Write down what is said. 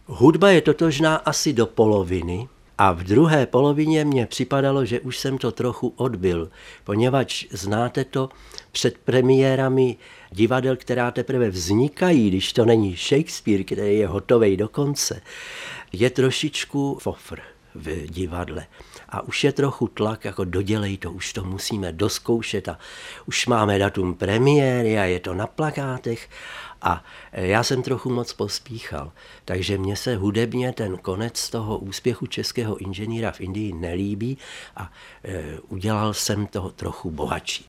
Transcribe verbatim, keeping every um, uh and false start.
Hudba je totožná asi do poloviny a v druhé polovině mně připadalo, že už jsem to trochu odbyl, poněvadž znáte to před premiérami divadel, která teprve vznikají, když to není Shakespeare, který je hotovej do konce, je trošičku fofr v divadle. A už je trochu tlak, jako dodělej to, už to musíme doskoušet a už máme datum premiéry a je to na plakátech. A já jsem trochu moc pospíchal, takže mně se hudebně ten konec toho úspěchu českého inženýra v Indii nelíbí a e, udělal jsem toho trochu bohatší.